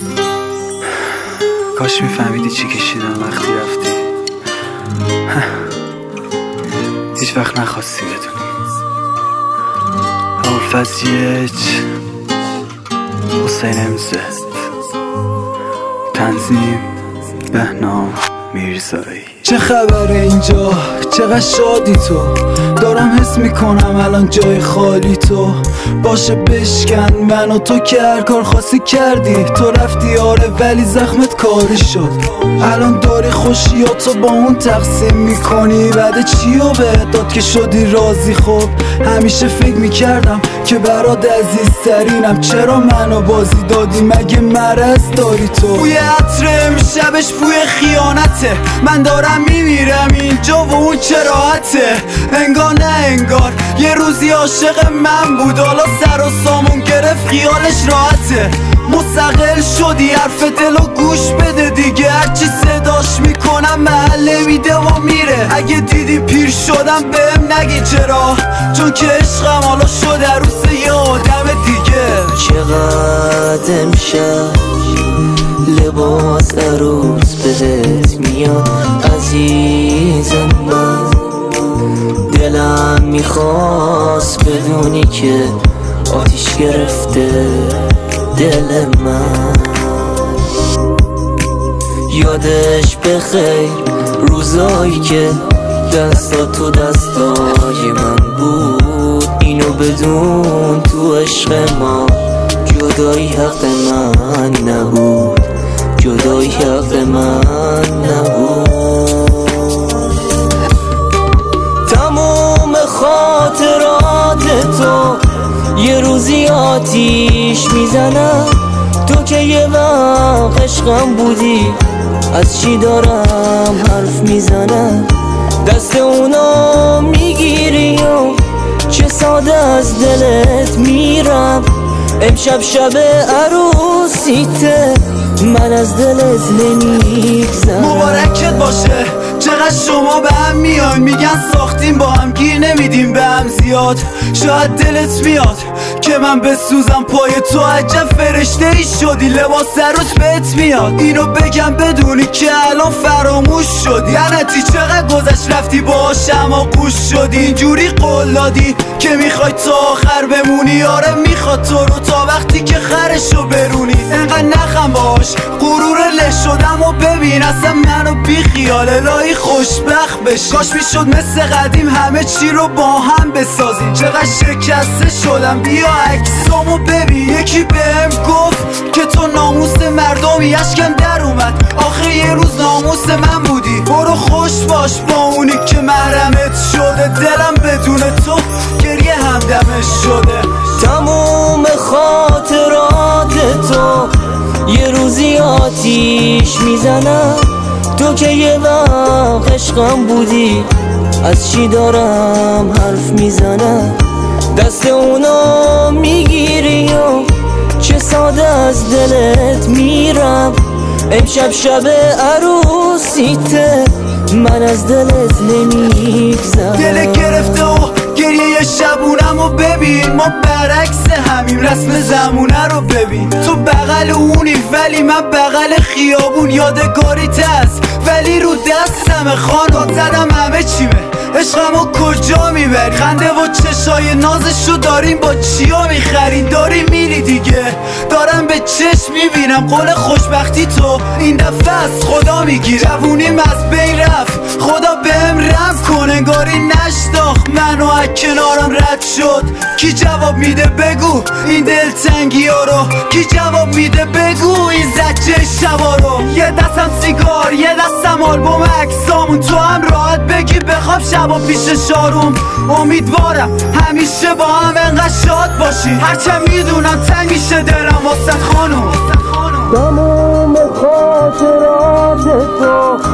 کاش میفهمیدی چی کشیدم وقتی رفتی. هیچ وقت نخواستی بدونی. ابوالفضل یک، حسین امزد، تنظیم بهنام میرزایی. چه خبره اینجا؟ چقدر شادی تو؟ دارم حس میکنم الان جای خالی تو. باشه بشکن من و تو که هر کار خاصی کردی. تو رفتی آره ولی زخمت کاری شد. الان داری خوشیاتو با اون تقسیم میکنی. بعد چیو بهت داد که شدی راضی؟ خب همیشه فکر میکردم که برات عزیزترینم. چرا منو بازی دادی؟ مگه مرض داری تو؟ بوی عطر امشبش بوی خیانته. من دارم میمیرم اینجا و اون چه راحته. انگار نه انگار یه روزی عاشق من بود، حالا سر و سامون گرفت خیالش راحته. مستقل شدی حرف دلو گوش بده دیگه. هرچی صداش میکنم محله میده و میره. اگه دیدی پیر شدم بهم نگی چرا، چون که عشقم حالا شد عروس یه آدم دیگه. چقدر امشب لباس عروس بهت میاد عزیزم. من دلم میخواست بدونی که آتیش گرفته دل من. یادش بخیر روزایی که دستا تو دستای من بود. اینو بدون تو عشق ما جدایی حق من نبود. جدایی حق من نبود. تموم خاطرات تو یه روزی آتیش میزنم. تو که یه وقت عشقم بودی، از چی دارم حرف میزنم؟ دست اونا میگیری و چه ساده از دلت میرم. امشب شب عروسیته، من از دلت نمیگذرم. مبارکت باشه. چقدر شما به هم میان میگن ساختیم با هم گیر نمیدیم به هم زیاد. شاید دلت میاد که من بسوزم پای تو. عجب فرشته ای شدی لباس عروس بهت میاد. اینو بگم بدونی که الان فراموش شدی. لعنتی چقدر گذشت رفتی باشم و گوش شدی. اینجوری قول دادی که میخوای تا آخر بمونی. آره میخواد تو رو تا وقتی که خرشو برونی. انقدر نخم باش غرور له شدم و ببین اصلا منو بی خیال الهی خوشبخت بشی. کاش میشد مثل قدیم همه چی رو با هم بسازیم. چقدر شکسته شدم بیا عکسامو ببین. یکی بهم گفت که تو ناموس مردمی. اشکم در اومد آخه یه روز ناموس من بودی. برو خوش باش با اونی که محرمت شده. دلم بدون تو گریه همدمش شده. تموم خاطرات تو یه روزی آتیش میزنم. تو که یه وقت عشقم بودی، از چی دارم حرف میزنم؟ دست اونا میگیری و چه ساده از دلت میرم. امشب شب عروسیته، من از دلت نمیگذرم. دل گرفته و گریه شبونم و ببین. ما برعکس همیم رسم زمونه رو ببین. تو بغل اونی ولی من بغل خیابون. یادگاریت هست ولی رو دستم خانم. زدم همه چیمه عشقمو کجا میبری؟ خنده و چشای نازشو داریم با چیا میخرین؟ داری میری دیگه دارم به چشم میبینم. قول خوشبختی تو این دفعه از خدا میگیره. جوونیم از بین رفت خدا بهم رحم کن. انگاری نشناخت منو از کنارم رد شد. کی جواب میده بگو این دلتنگی ها رو؟ کی جواب میده بگو این زجه شبا رو؟ یه دستم سیگار یه دستم آلبوم عکسامون. تو هم راحت بگی بخواب شبا پیش شاروم. امیدوارم همیشه با هم انقدر شاد باشی. هرچند میدونم تنگ میشه دلم واسه خانوم. تموم خاطرات تو